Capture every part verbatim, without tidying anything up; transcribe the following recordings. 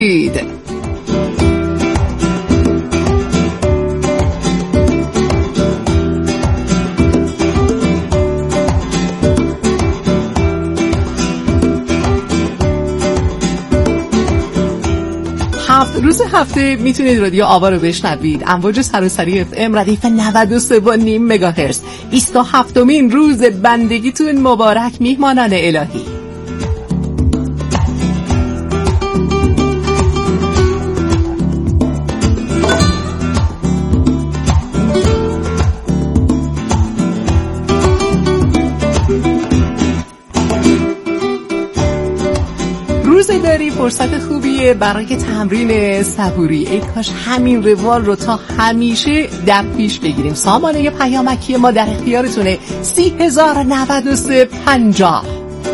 روز هفته میتونید رادیو آوا رو بشنوید. امواج سراسری اف ام ردیف نود و سه و نیم مگاهرتز. بیست و هفتمین روز بندگیتون مبارک میهمانان الهی. روزداری فرصت خوبیه برای تمرین صبوری. ای کاش همین روال رو تا همیشه در پیش بگیریم. سامانه پیامکی ما در اختیارتونه. سی هزار و نود و سه پنجاه.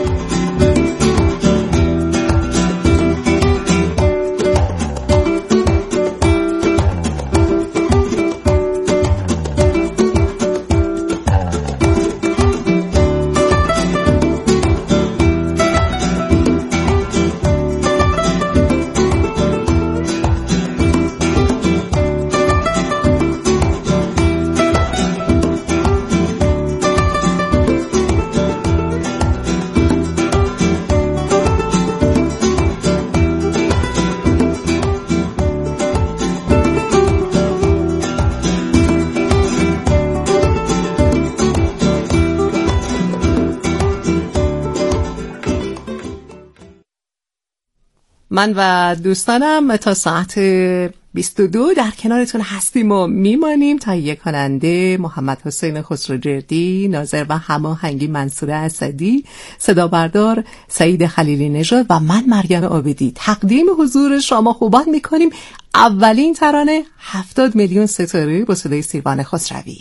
من و دوستانم تا ساعت بیست و دو در کنارتون هستیم و میمانیم. تهیه کننده محمد حسین خسروجردی، ناظر و هماهنگی منصور اسدی، صدا بردار سعید خلیلی نژاد و من مریم عابدی تقدیم حضور شما خوبان میکنیم. اولین ترانه هفتاد میلیون ستاره با صدای سیروان خسروی.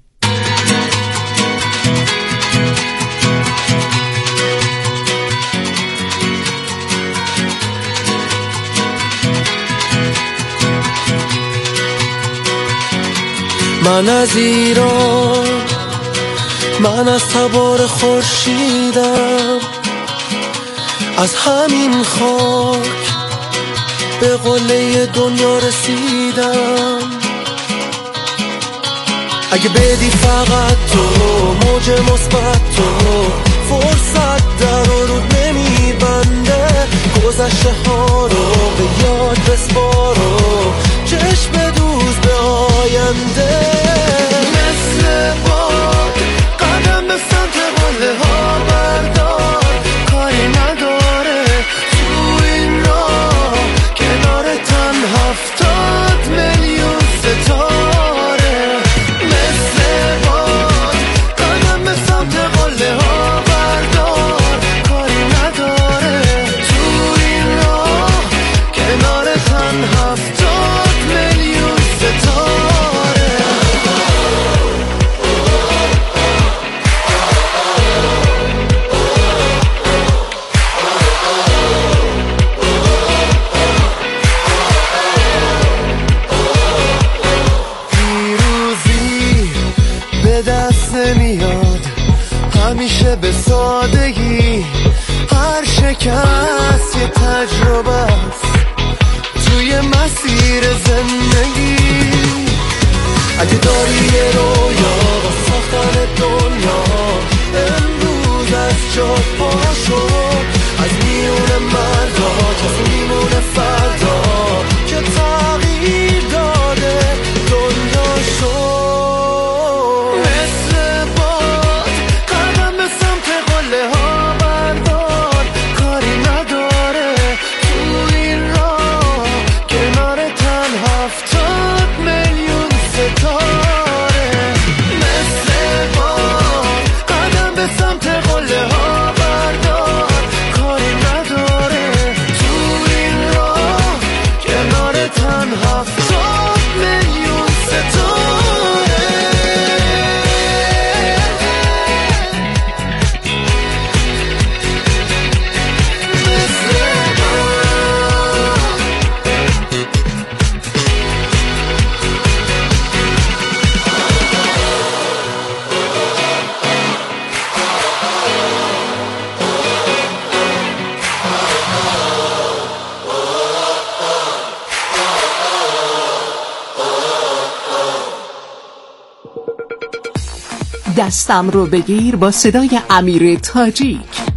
من از ایران، من از تبار خورشیدم، از همین خاک به قله دنیا رسیدم. اگه بدی فقط تو موج مثبت، تو فرصت در و رود نمیبنده، گذشته ها رو به یاد بسپارو، چشم دوز به آینده. مثل باد قدم به سمت قله ها بردار، کاری نداره تو این راه کنار تن هفتاد میلیون ستاره. مثل باد قدم به سمت قله ها بردار، کاری نداره تو این راه کنار تن هفتاد میلیون ستاره. همیشه به سادگی، هر شکست یه تجربه است توی مسیر زندگی. اگه داری یه رویا با ساختن دنیا، امروز از جا پاشو، از میون مردا کسی میمونه فردا که تغییر داده دنیا شو. Have دستم رو بگیر با صدای امیر تاجیک.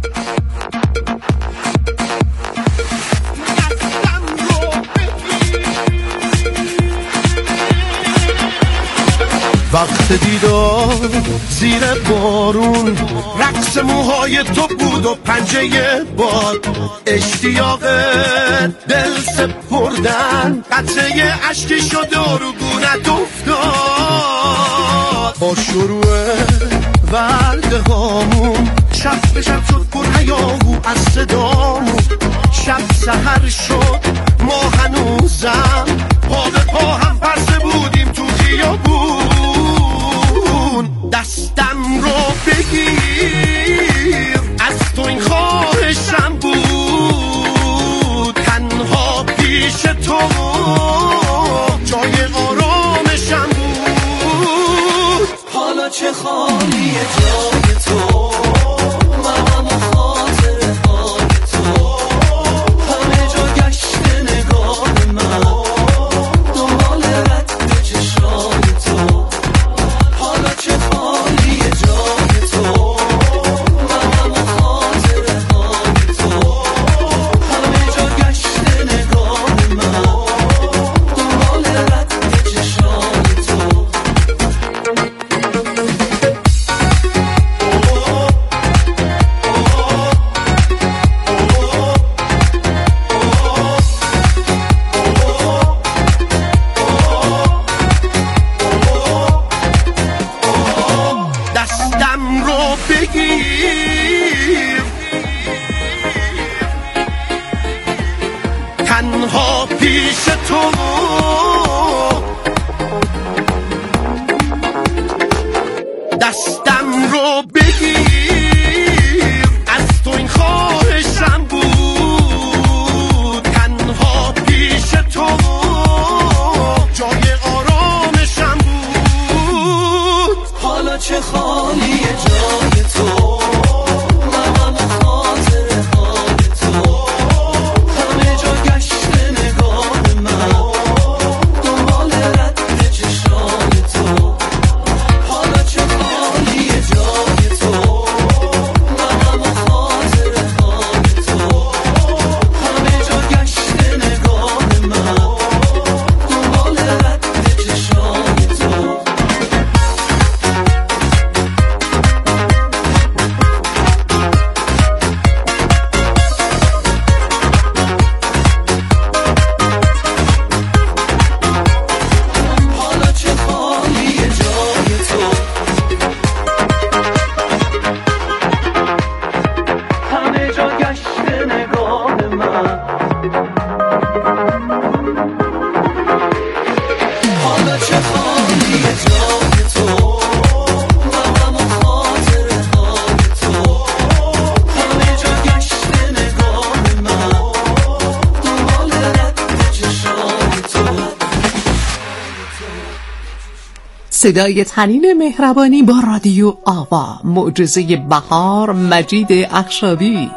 وقت دیدار زیر بارون، رقص موهای تو بود و پنجه باد، اشتیاق دل سپردن، قطره عشقی شد و رو گونت افتاد. با شروع ورده هامون شب به شب شد پر هیاهو از صدامون، شب سحر شد ما هنوزم پا به پا هم پرسه بودیم تو خیابون. دستم رو بگیر از تو این خواهشم بود، تنها پیش تو جای آرامشم بود. حالا چه خالیه جای تو، منم و خاطره های تو، همه جا گشت نگاه من دنبال رد چشای تو. حالا چه خالیه جای تو، منم و خاطره های تو، همه جا گشت نگاه من دنبال رد چشای تو. دستم رو بگیر تنها پیش تو، دستم رو بگیر از تو این خواهشم بود، تنها پیش تو جای آرامشم بود. حالا چه خالیه جای تو، منم و خاطره های تو، همه جا گشت نگاه من دنبال رد چشای تو. حالا چه خالیه جای تو، منم و خاطره های تو، همه جا گشت نگاه من دنبال رد چشای تو. حالا چه خالیه جای تو، همه جا گشت نگاه من. حالا چه خالیه جای تو، منم و خاطره های تو، همه جا گشت نگاه من دنبال رد چشای تو. صدای تنین مهربانی با رادیو آوا، معجزه بهار، مجید اخشابی.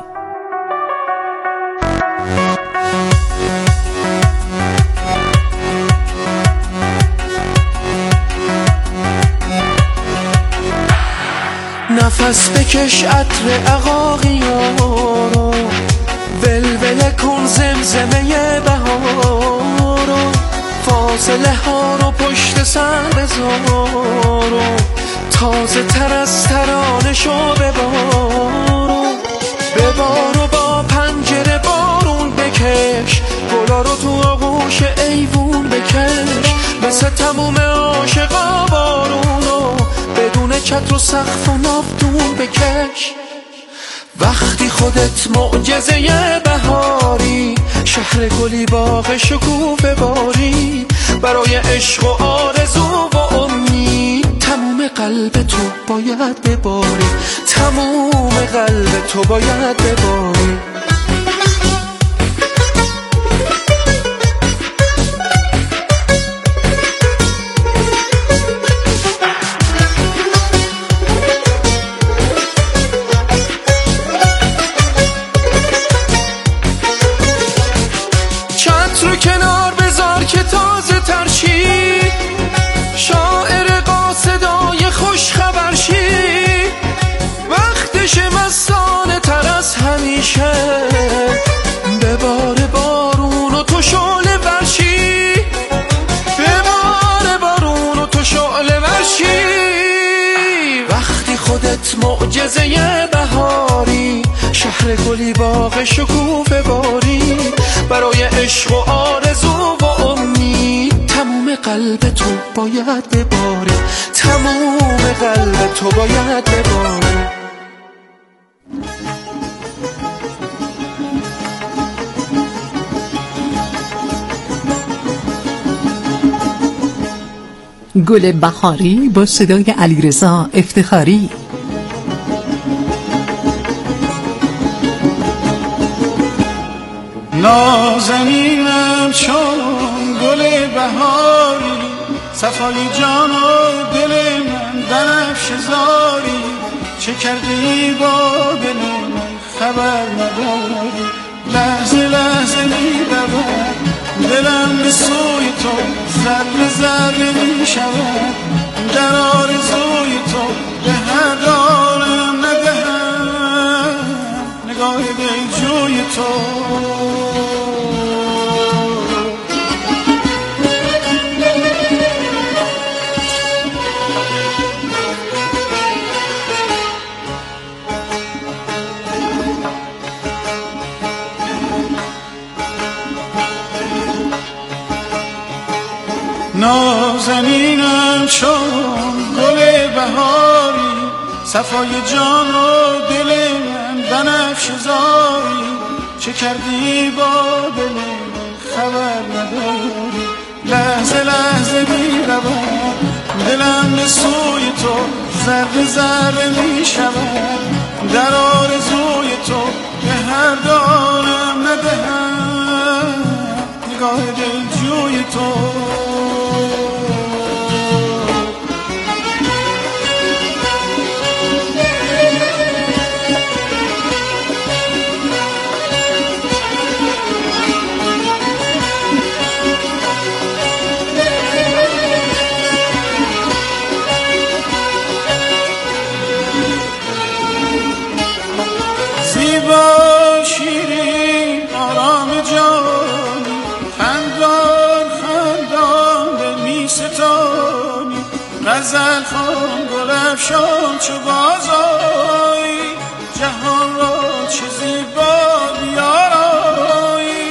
نفس بکش عطر عقاقیارو، ولوله کن زمزمه بهارو، فاصله ها رو پشت سر بذارو، تازه تر از ترانه شو ببارو، ببارو با پنجره بارون بکش، گلا رو تو آغوش ایوون بکش، مثل تموم عاشقا بارونو بدون چتر و سقف و ناودون بکش. وقتی خودت معجزه بهاری، شهر گلی باغ شکوفه باری، برای عشق و آرزو و امید تموم قلب تو باید بباری، تموم قلب تو باید بباری. چتر کنار بذار که تازه ترشی، شاعر قاصدای خوش خبر شی، باغ شکوفه باری برای عشق و آرزو و امید. تموم قلب تو باید بباره، تموم قلب تو باید بباره. گل بهاری با صدای علیرضا افتخاری. نازنینم چون گل بهاری، صفای جان و دل من بنفشه زاری. چه کردی با دل من خبر نداری، لحظه لحظه می رود دلم به سوی تو، ذره ذره می شود در آرزوی تو. به هر دارم ندهم نگاه دلجوی تو. نازنینم چون گل بهاری، صفای جان و دل من بنفشه زاری. چه کردی با دل من خبر نداری، لحظه لحظه می رود دلم به سوی تو، ذره ذره می شود در آرزوی تو. به هر دارم ندهم نگاه دلجوی تو. زیبا شیرین آرام جانی، خندان خندان دل می ستانی. غزل خوان گل افشان چو بازآیی، جهان را چه زیبا بیارایی.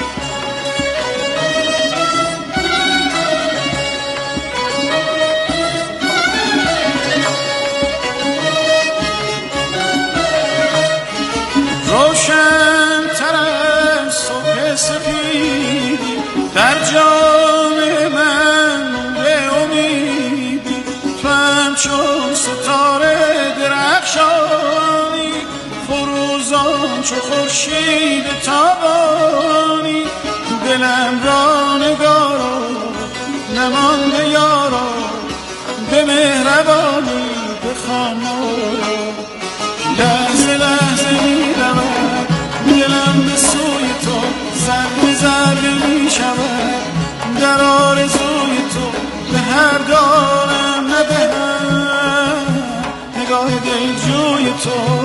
روشن تر از صبح سپیدی، در جان من نور امیدی. تو همچون ستاره درخشانی، فروزان چو خورشید تابانی. دلم را نگارا نمانده یارا، به مهربانی بخوان مورا. لحظه لحظه می رود دلم به سوی تو، ذره ذره می شود در آرزوی تو. به هر دارم ندهم نگاه دلجوی تو.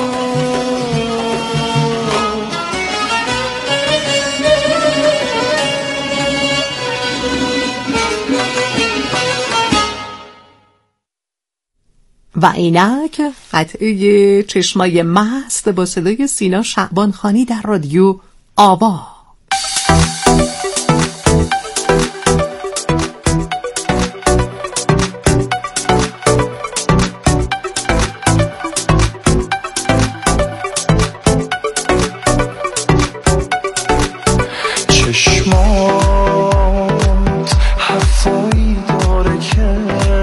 و اینک قطعه چشمای مست با صدای سینا شعبانخانی در رادیو آوا. چشمات حرفایی داره که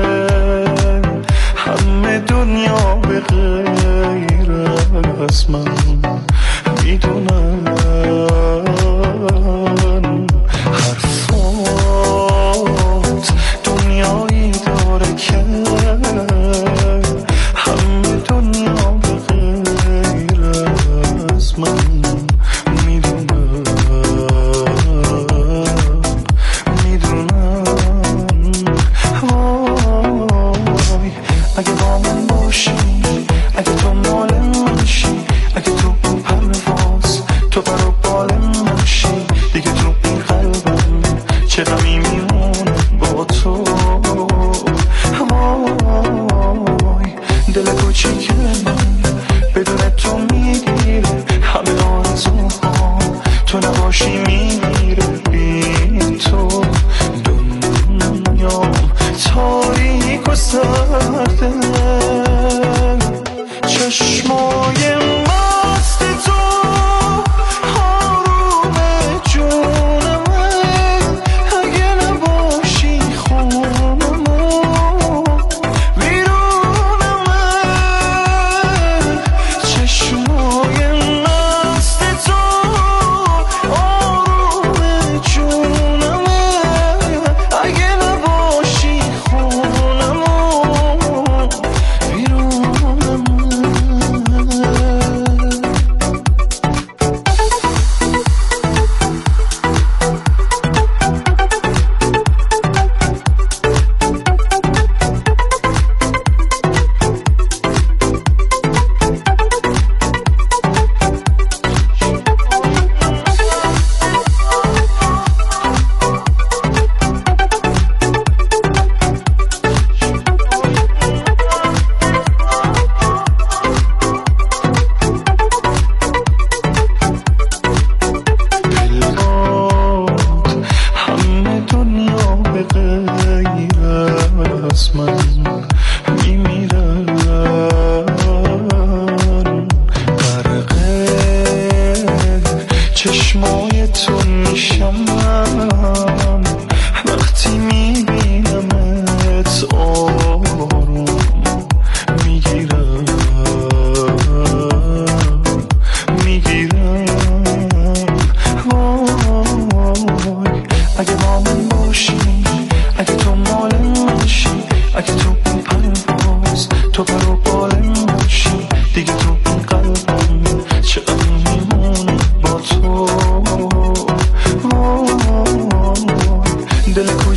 دنیا به غیر از من میدونن. حرفات دنیایی داره که همه دنیا به غیر از من میدونن میدونن. وای اگه با من باشی، اگه تو مال من شی، اگه تو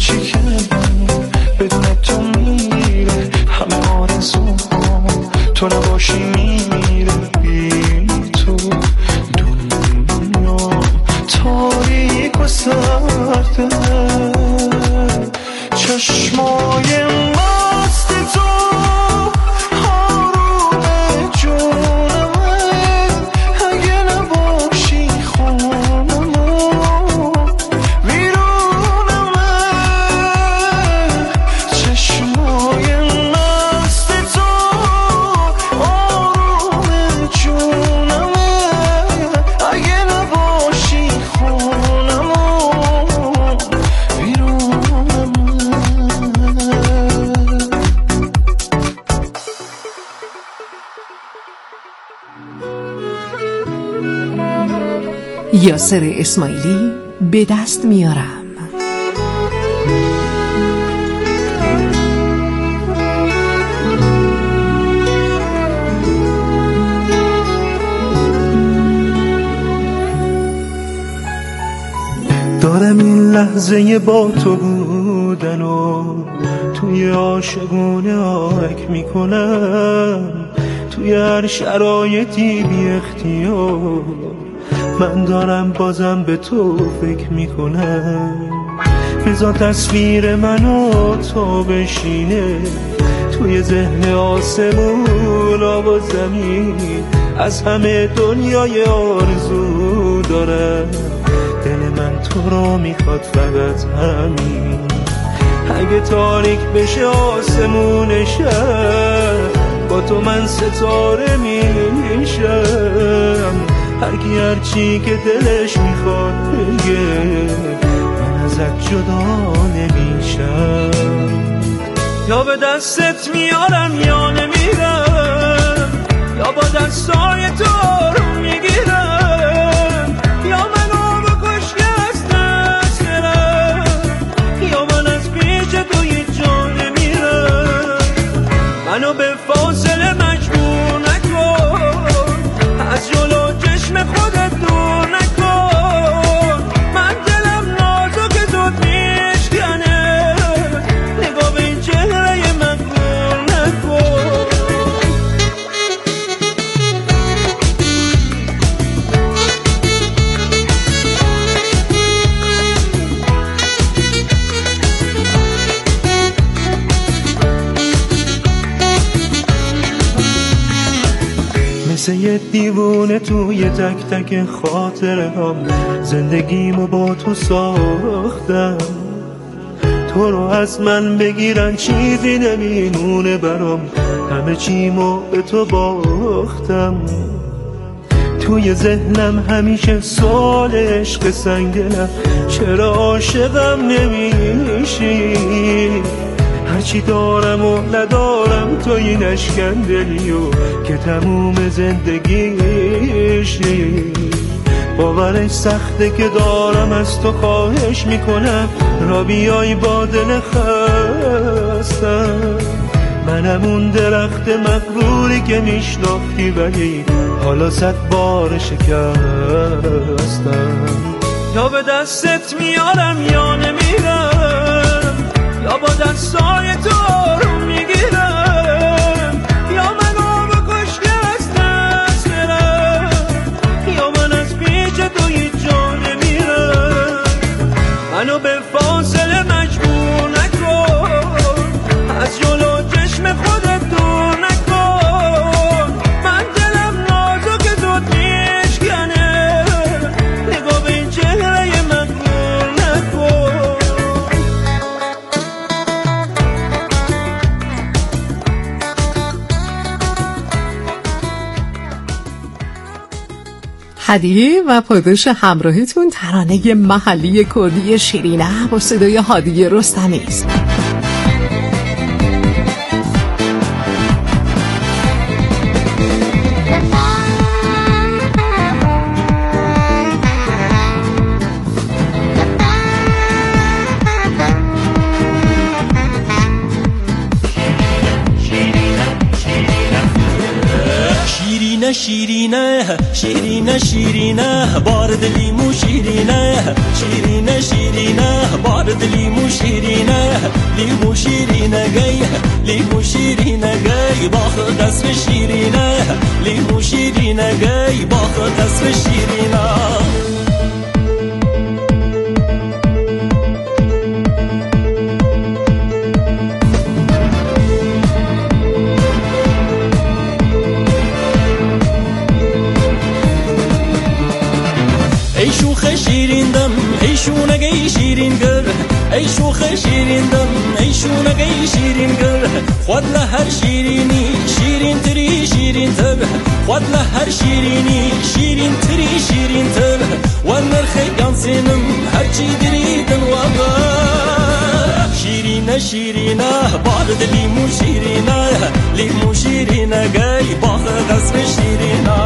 کوچیکم بدون تو میره همه آرزوام تو نباشی میره بی تو دنیا تاریک و سرده چشمای مست تو آروم جونمه اگه نباشی خونمه ویرونمه چشمای مست تو آروم جونمه اگه نباشی خونمه یاسر اسماعیلی به دست میارم. دارم این لحظه با تو بودن و توی عاشقونه آهک میکنم توی هر شرایطی بی اختیار من دارم بازم به تو فکر میکنم بذار تصویر منو تو بشینه توی ذهن آسمون آب و زمین از همه دنیای آرزو دارم دل من تو رو میخواد فقط همین اگه تاریک بشه آسمون شب با تو من ستاره میشم هرکی هرچی که دلش میخواد بگه من ازت جدا نمیشم یا به دستت میارم یا نمیرم یا با دستای تو رو میگیرم یا منو بکش که از دست برم یا من از پیش تو هیچ جا نمیرم منو به فاصله مجبور نکن از جلو چشم خودت دور نکن من دلم نازک زود میشکنه نگاه به این چهره مغرور نکن مثل یه دیوونه توی تک تک خاطره هم زندگیمو با تو ساختم تو رو از من بگیرن چیزی نمیمونه برام همه چیمو به تو باختم توی ذهنم همیشه سوال عشق سنگینم چرا عاشقم نمیشی هرچی دارم و ندارم تو این اشکندلیو که تموم زندگیشی باورش سخته که دارم از تو خواهش میکنم را بیای با دل خستم منم اون درخت مغروری که میشناختی ولی حالا صد بار شکستم یا به دستت میارم یا نمیرم یا با دستای تو رو میگیرم یا منو بکش که از دست برم یا من از پیش تو هیچ جا نمیرم منو به فاصله مجبور نکن از جلو چشم خودت دور نکن من دلم نازک زود میشکنه نگاه به این چهره مغرور نکن هدیه و پاداش همراهتون ترانه محلی کردی شیرینه با صدای هادی رستمی است. شیرینه شیرینه شیرینه بارد لیمو شیرینه شیرینه شیرینه بارد بارد لیمو شیرینه لیمو شیرینه گی لیمو شیرینه گی باخ قصر شیرینه لیمو شیرینه گی باخ قصر شیرینه ای شوخ شیرین دم ای شونگی شیرین گر ای شوخ شیرین دم ای شونگی شیرین گر خود لهر شیرینی شیرین تری شیرین تر خود لهر شیرینی شیرین تری شیرین تر و نرخی گانسینم هرچی دریدن واقع شیرینه شیرینه بارد لیمو شیرینه لیمو شیرینه گی باخ قصر شیرینه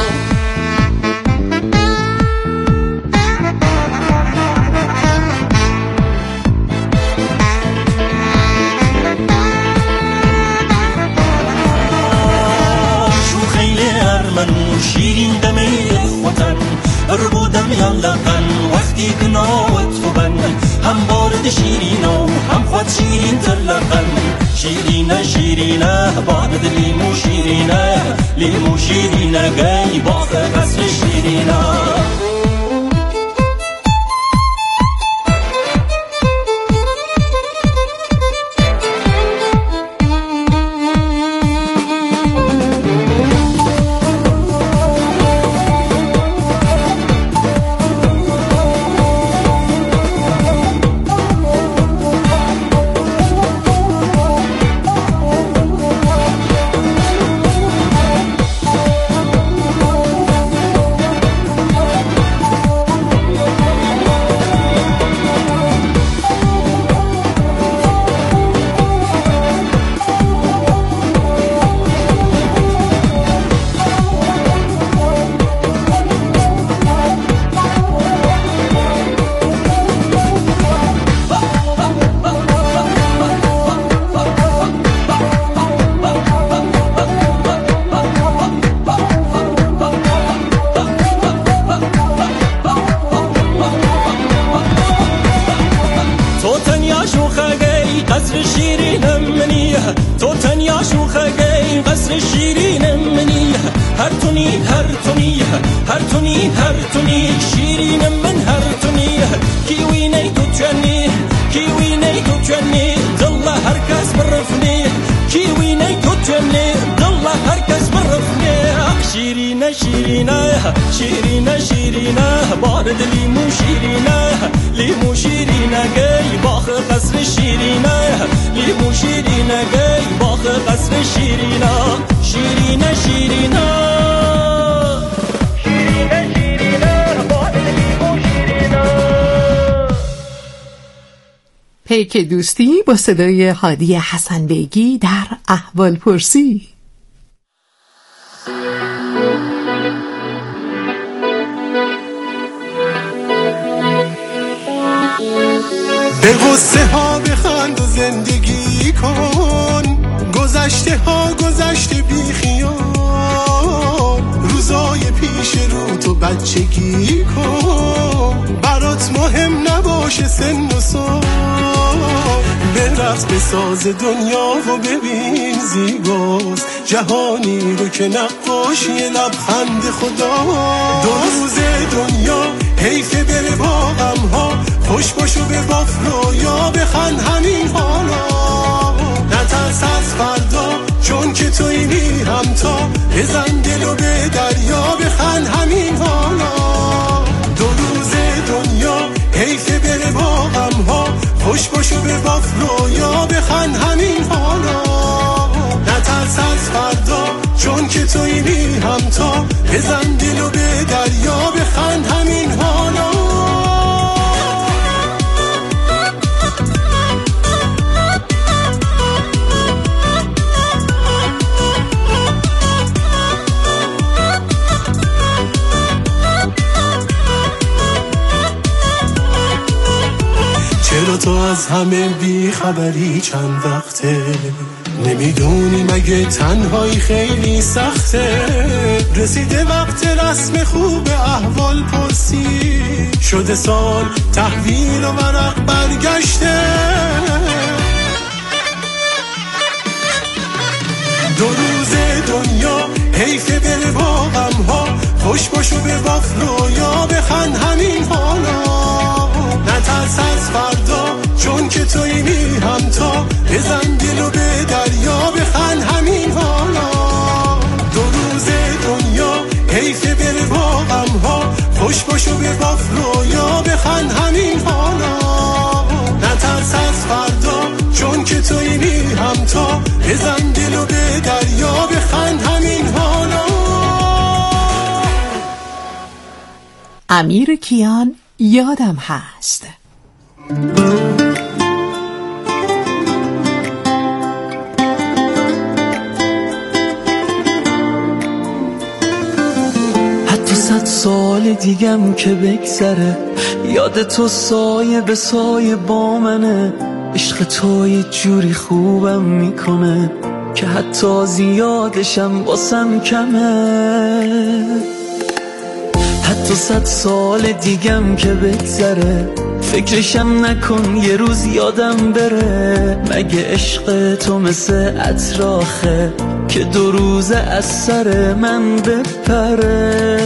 شیرین دمی خوتن اربودم یالقن وقتی کناوت خوبن هم بارد شیرینو هم خود شیرین ترلقن شیرینه شیرینه بارد لیمو شیرینه لیمو شیرینه گی باخ قصر شیرینه قصر شیرین منی تو تنیا شوخه گی قصر شیرین منی هر تونی هر تونی هر تونی هر تونی شیرین من هر تونی کیوی نی تو چنی کیوی نی تو چنی دل هر کس برفنی کیوی نی تو چنی دل هر کس برفنی شیرین شیرین شیرین شیرین بارد لیمو شیرین لیمو شیرین گی باخ قصر شیرین لیمو شیرین گی باخ قصر شیرین شیرین شیرین شیرین شیرین بارد لیمو شیرین. پیک دوستی با صدای هادی حسن بیگی در احوال پرسی. به قصه ها بخند و زندگی کن گذشته ها گذشته بی خیال روزای پیش رو تو بچگی کن برات مهم نباشه سن و سال برقص بساز دنیا و ببین زیباست جهانی رو که نقاشی لبخند خدا دو روز دنیا حیف بره با غم ها خوش باشو به باف رویا بخند همین حالا نترس از فردا چون که توی بی همتا بزن دلو به دریا بخند همین حالا دو روز دنیا حیف بره با غم ها خوش باشو به باف رویا بخند همین حالا نترس از فردا چون که توی بی همتا بزن دلو به دریا بخند همین حالا چرا تو از همه بی خبری چند وقته، نمیدونی مگه تنهایی خیلی سخته. رسیده وقت رسم خوب احوال پرسی، شده سال تحویل و ورق برگشته. دو روز دنیا حیفه بره با غم ها، خوش باشو به باف رویا بخند همین حالا. نترس از فردا چون که توی میرم تا، بزن دلو به دریا بخند همین حالا. دو روز دنیا حیفه بره با غم ها، خوش باشو به باف رویا بخند همین حالا. نترس از فردا چون که توی میرم تا، بزن دلو به دریا بخند همین حالا. امیر کیان یادم هست. حتی صد سال دیگم که بگذره، یاد تو سایه به سایه با منه. عشق تو یه جوری خوبم میکنه که حتی زیادشم واسم کمه. حتی صد سال دیگم که بگذره، فکرشم نکن یه روز یادم بره. مگه عشق تو مثل عطراخه که دو روزه از سر من بپره.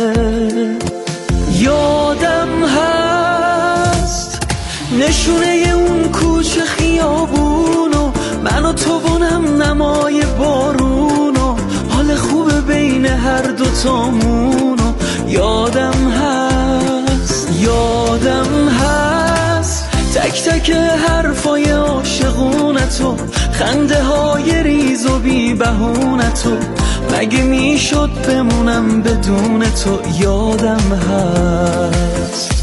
یادم هست نشونه اون کوچه خیابونو، من و تو و نم نمای بارونو، حال خوب بین هر دوتامونو. یادم هست یادم هست تک تک حرفای عاشقونتو، خنده های ریز و بی بهونتو. مگه میشد بمونم بدون تو؟ یادم هست